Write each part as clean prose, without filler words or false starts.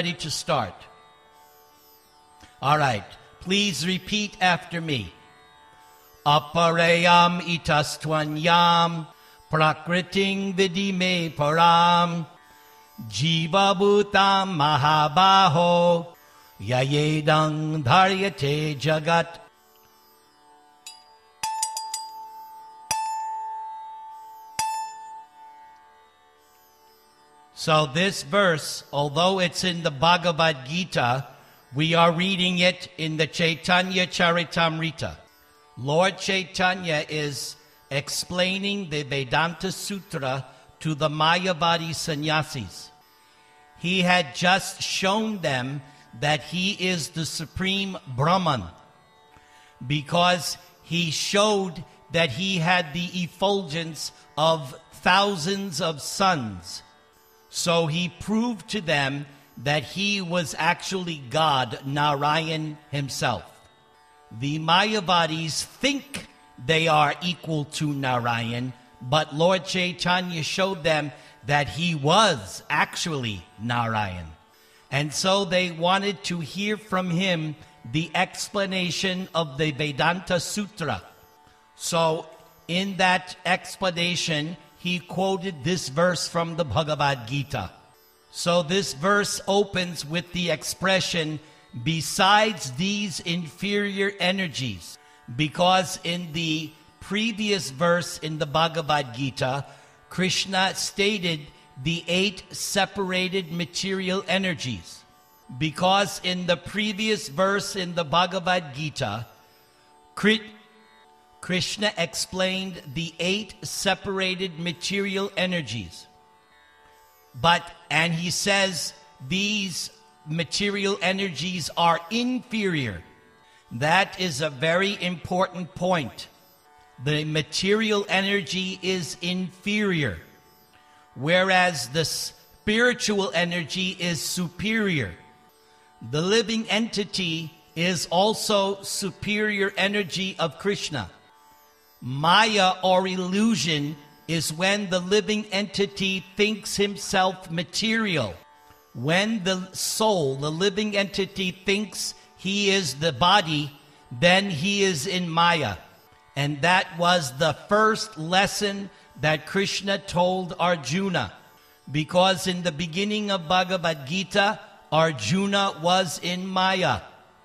ready to start? All right. Please repeat after me. Aparayam itastvanyam prakriting vidime param jiva bhutam mahabaho yayedang dharyate jagat. So this verse, although it's in the Bhagavad Gita, we are reading it in the Chaitanya Charitamrita. Lord Chaitanya is explaining the Vedanta Sutra to the Mayavadi sannyasis. He had just shown them that he is the supreme Brahman, because he showed that he had the effulgence of thousands of suns. So he proved to them that he was actually God, Narayan himself. The Mayavadis think they are equal to Narayan, but Lord Chaitanya showed them that he was actually Narayan. And so they wanted to hear from him the explanation of the Vedanta Sutra. So in that explanation, he quoted this verse from the Bhagavad Gita. So this verse opens with the expression, besides these inferior energies, because in the previous verse in the Bhagavad Gita, Krishna stated the 8 separated material energies. Because in the previous verse in the Bhagavad Gita, Krishna explained the 8 separated material energies. And he says these material energies are inferior. That is a very important point. The material energy is inferior, whereas the spiritual energy is superior. The living entity is also superior energy of Krishna. Maya or illusion is when the living entity thinks himself material. When the soul, the living entity, thinks he is the body, then he is in Maya. And that was the first lesson that Krishna told Arjuna. Because in the beginning of Bhagavad Gita, Arjuna was in Maya.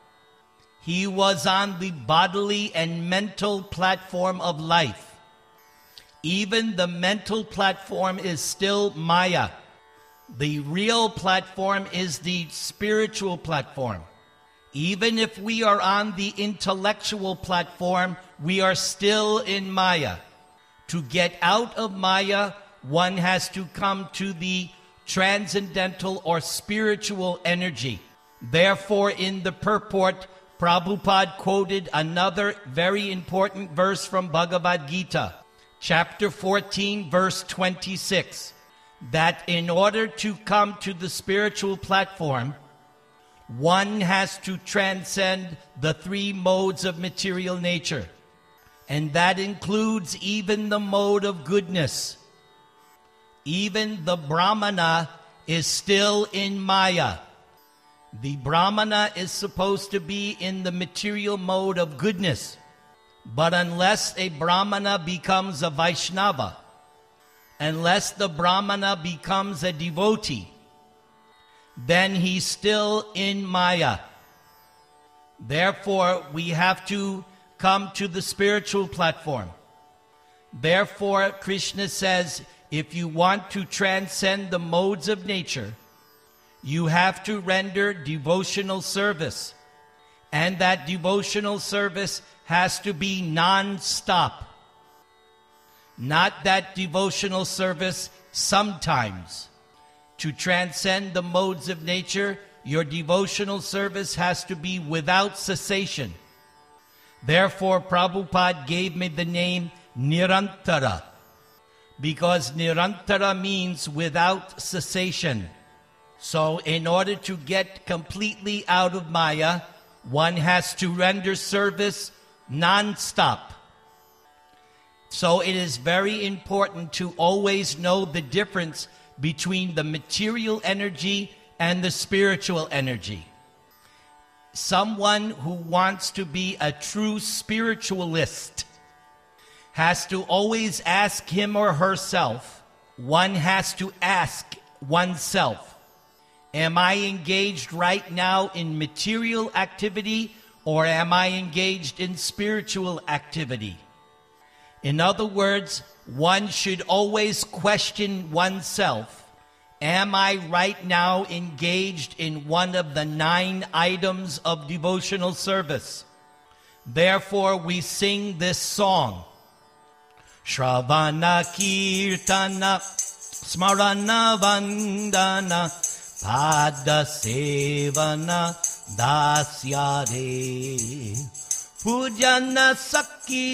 He was on the bodily and mental platform of life. Even the mental platform is still Maya. The real platform is the spiritual platform. Even if we are on the intellectual platform, we are still in Maya. To get out of Maya, one has to come to the transcendental or spiritual energy. Therefore, in the purport, Prabhupada quoted another very important verse from Bhagavad Gita, chapter 14, verse 26, that in order to come to the spiritual platform, one has to transcend the 3 modes of material nature. And that includes even the mode of goodness. Even the Brahmana is still in Maya. The Brahmana is supposed to be in the material mode of goodness. But unless a Brahmana becomes a Vaishnava, unless the Brahmana becomes a devotee, then he's still in Maya. Therefore, we have to come to the spiritual platform. Therefore, Krishna says, if you want to transcend the modes of nature, you have to render devotional service. And that devotional service has to be non-stop. Not that devotional service sometimes. To transcend the modes of nature, your devotional service has to be without cessation. Therefore, Prabhupada gave me the name Nirantara, because Nirantara means without cessation. So in order to get completely out of Maya, one has to render service non-stop. So it is very important to always know the difference between the material energy and the spiritual energy. Someone who wants to be a true spiritualist has to always ask him or herself, one has to ask oneself, am I engaged right now in material activity or am I engaged in spiritual activity? In other words, one should always question oneself, am I right now engaged in one of the 9 items of devotional service? Therefore, we sing this song. Shravana Kirtana Smarana Vandana Pada Sevana Dasyare Pujana Sakhi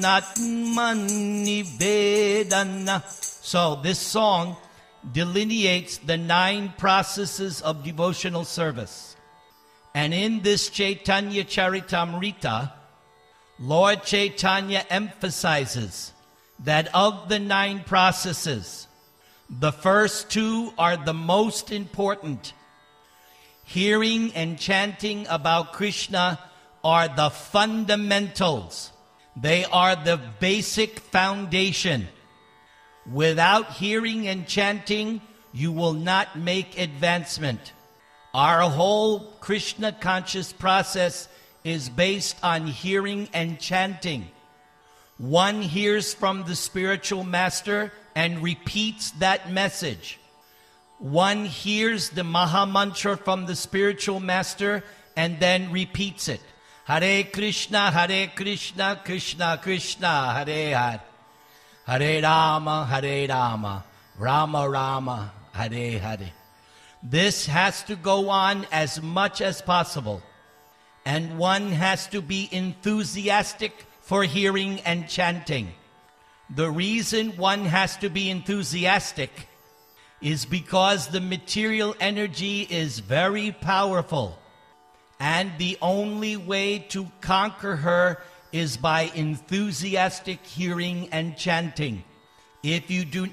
Janatmani Vedana. So this song delineates the 9 processes of devotional service. And in this Chaitanya Charitamrita, Lord Chaitanya emphasizes that of the 9 processes, the first 2 are the most important. Hearing and chanting about Krishna are the fundamentals. They are the basic foundation. Without hearing and chanting, you will not make advancement. Our whole Krishna conscious process is based on hearing and chanting. One hears from the spiritual master and repeats that message. One hears the Maha Mantra from the spiritual master and then repeats it. Hare Krishna, Krishna Krishna, Hare Hare. Hare Rama, Rama Rama, Hare Hare. This has to go on as much as possible. And one has to be enthusiastic for hearing and chanting. The reason one has to be enthusiastic is because the material energy is very powerful. And the only way to conquer her is by enthusiastic hearing and chanting. If you do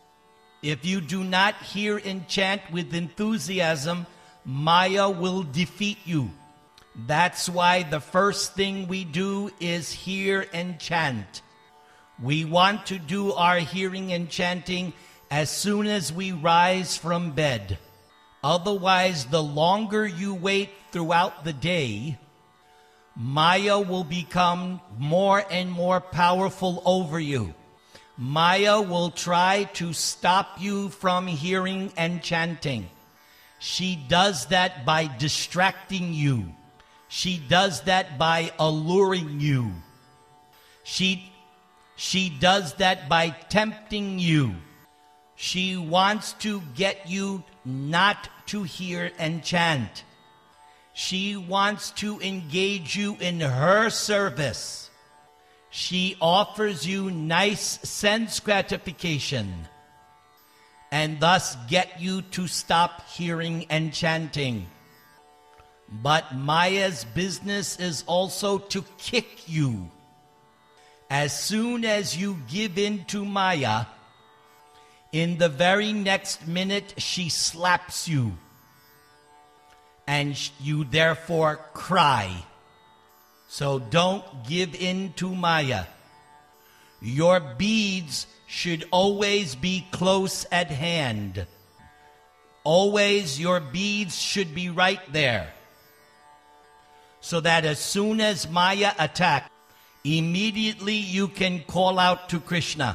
not hear and chant with enthusiasm, Maya will defeat you. That's why the first thing we do is hear and chant. We want to do our hearing and chanting as soon as we rise from bed. Otherwise, the longer you wait throughout the day, Maya will become more and more powerful over you. Maya will try to stop you from hearing and chanting. She does that by distracting you. She does that by alluring you. She does that by tempting you. She wants to get you not to hear and chant. She wants to engage you in her service. She offers you nice sense gratification and thus get you to stop hearing and chanting. But Maya's business is also to kick you. As soon as you give in to Maya, in the very next minute she slaps you. And you therefore cry. So don't give in to Maya. Your beads should always be close at hand. Always your beads should be right there. So that as soon as Maya attacks, immediately you can call out to Krishna.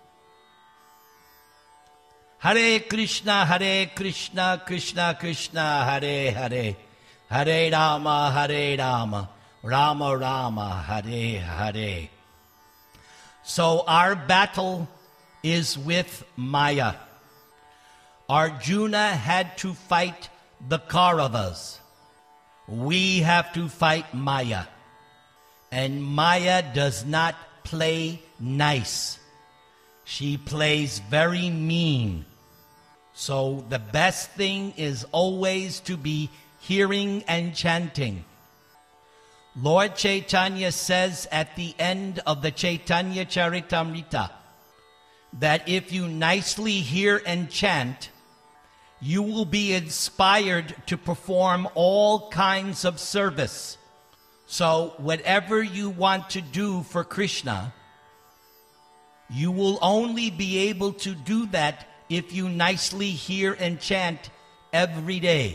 Hare Krishna, Krishna Krishna, Hare Hare. Hare Rama, Rama Rama, Hare Hare. So our battle is with Maya. Arjuna had to fight the Kauravas. We have to fight Maya. And Maya does not play nice. She plays very mean. So the best thing is always to be hearing and chanting. Lord Chaitanya says at the end of the Chaitanya Charitamrita that if you nicely hear and chant, you will be inspired to perform all kinds of service. So whatever you want to do for Krishna, you will only be able to do that if you nicely hear and chant every day.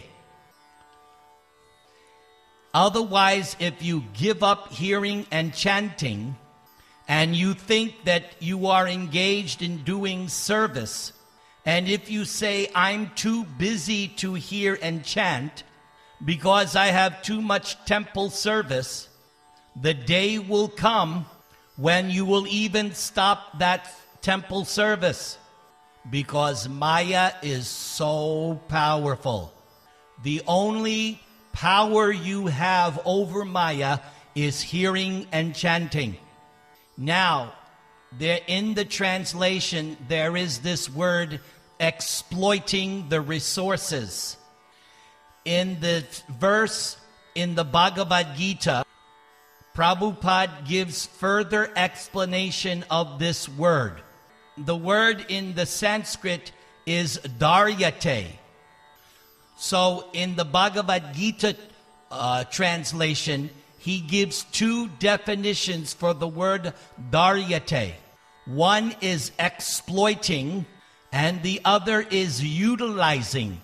Otherwise, if you give up hearing and chanting, and you think that you are engaged in doing service, and if you say, I'm too busy to hear and chant because I have too much temple service, the day will come when you will even stop that temple service, because Maya is so powerful. The only power you have over Maya is hearing and chanting. Now, there in the translation, there is this word, exploiting the resources. In the verse in the Bhagavad Gita, Prabhupada gives further explanation of this word. The word in the Sanskrit is daryate. So in the Bhagavad Gita translation, he gives two definitions for the word daryate. One is exploiting, and the other is utilizing.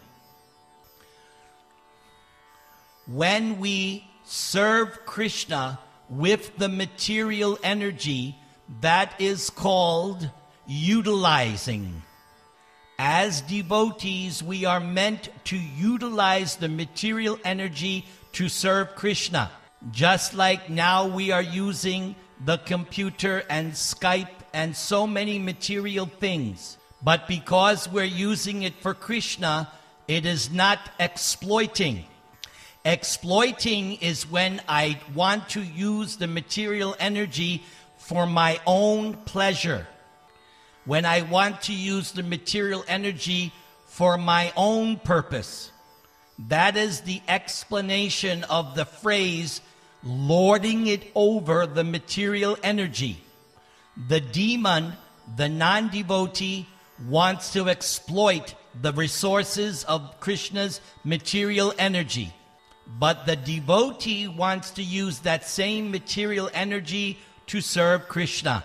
When we serve Krishna with the material energy, that is called utilizing. As devotees, we are meant to utilize the material energy to serve Krishna. Just like now we are using the computer and Skype and so many material things. But because we're using it for Krishna, it is not exploiting. Exploiting is when I want to use the material energy for my own pleasure. When I want to use the material energy for my own purpose. That is the explanation of the phrase, lording it over the material energy. The demon, the non-devotee, wants to exploit the resources of Krishna's material energy. But the devotee wants to use that same material energy to serve Krishna.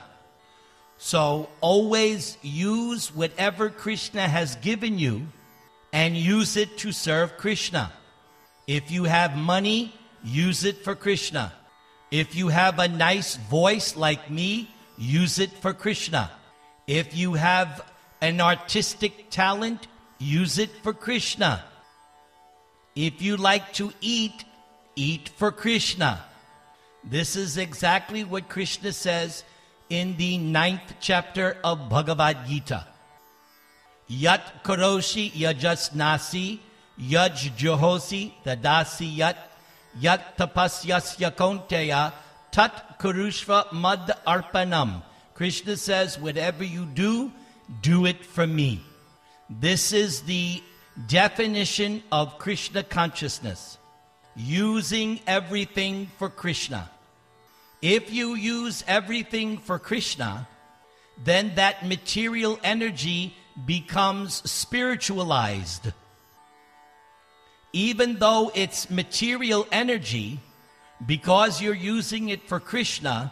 So always use whatever Krishna has given you and use it to serve Krishna. If you have money, use it for Krishna. If you have a nice voice like me, use it for Krishna. If you have an artistic talent, use it for Krishna. If you like to eat, eat for Krishna. This is exactly what Krishna says in the 9th chapter of Bhagavad Gita. Yat karoshi yajasnasi, yaj johosi dadasi yat tapasyasya konteya, tat kurushva mad arpanam. Krishna says, whatever you do, do it for me. This is the definition of Krishna consciousness. Using everything for Krishna. If you use everything for Krishna, then that material energy becomes spiritualized. Even though it's material energy, because you're using it for Krishna,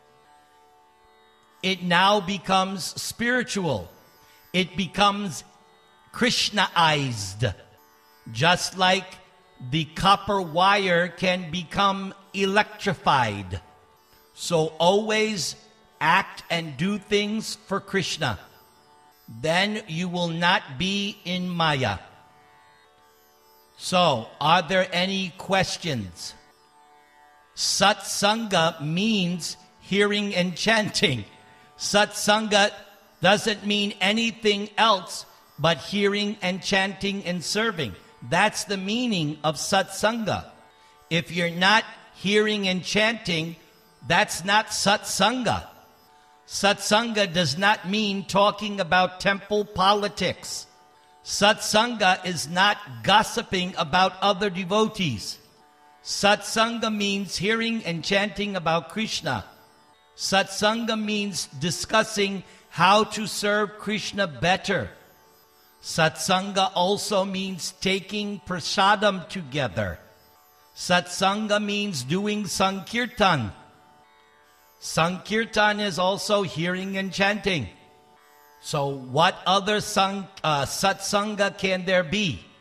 it now becomes spiritual. It becomes Krishnaized. Just like the copper wire can become electrified. So always act and do things for Krishna. Then you will not be in Maya. So, are there any questions? Satsanga means hearing and chanting. Satsanga doesn't mean anything else but hearing and chanting and serving. That's the meaning of satsanga. If you're not hearing and chanting, that's not satsanga. Satsanga does not mean talking about temple politics. Satsanga is not gossiping about other devotees. Satsanga means hearing and chanting about Krishna. Satsanga means discussing how to serve Krishna better. Satsanga also means taking prasadam together. Satsanga means doing Sankirtan. Sankirtan is also hearing and chanting. So what other satsanga can there be?